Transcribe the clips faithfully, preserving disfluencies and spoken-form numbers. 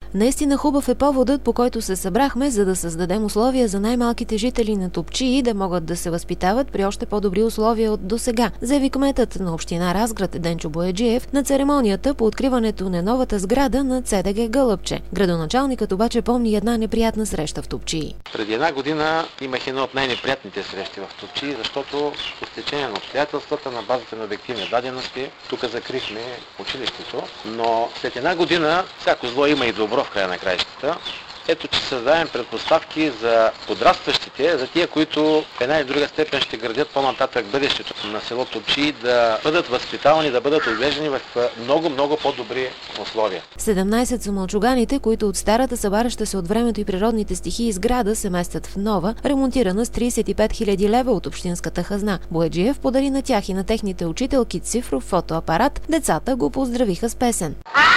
Наистина хубав е поводът, по който се събрахме, за да създадем условия за най-малките жители на Топчий да могат да се възпитават при още по-добри условия от досега, заяви кметът на община Разград Денчо Бояджиев на церемонията по откриването на новата сграда на ЦДГ Гълъбче. Градоначалникът обаче помни една неприятна среща в Топчий. Преди една година имах едно от най-неприятните срещи в Топчий, защото по стечение на обстоятелствата на базата на обективни дадености тук закрихме училището, но след една година всяко зло има и добро в края на краищата. Ето, че създаваме предпоставки за подрастващите, за тия, които в една или друга степен ще градят по-нататък бъдещето на село Топчий, да бъдат възпитавани, да бъдат отглеждани в много-много по-добри условия. седемнайсет са мълчуганите, които от старата събаряща се от времето и природните стихии сграда се местят в нова, ремонтирана с трийсет и пет хиляди лева от общинската хазна. Бояджиев подари на тях и на техните учителки цифров фотоапарат. Децата го поздравиха с песен.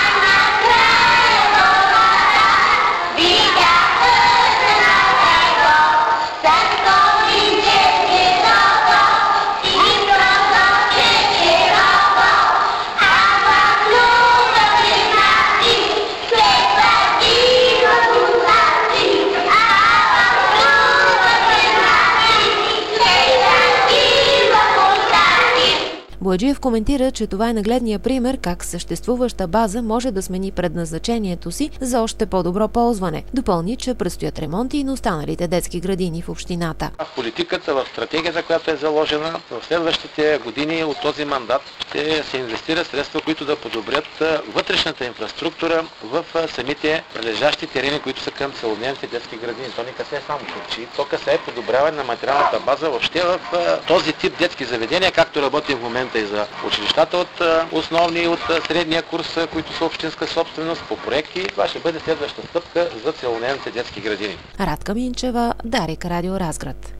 Бояджиев коментира, че това е нагледния пример как съществуваща база може да смени предназначението си за още по-добро ползване. Допълни, че предстоят ремонти и на останалите детски градини в общината. В политиката, в стратегията, която е заложена, в следващите години от този мандат ще се инвестира средства, които да подобрят вътрешната инфраструктура в самите прилежащи терени, които са към целодневните детски градини. То не касае само Топчий, то касае подобряване на материалната база въобще в този тип детски заведения, както работим в момента и за училищата от основни и от средния курс, които са общинска собственост по проекти. Това ще бъде следваща стъпка за целодневните детски градини. Радка Минчева, Дарик, Радио Разград.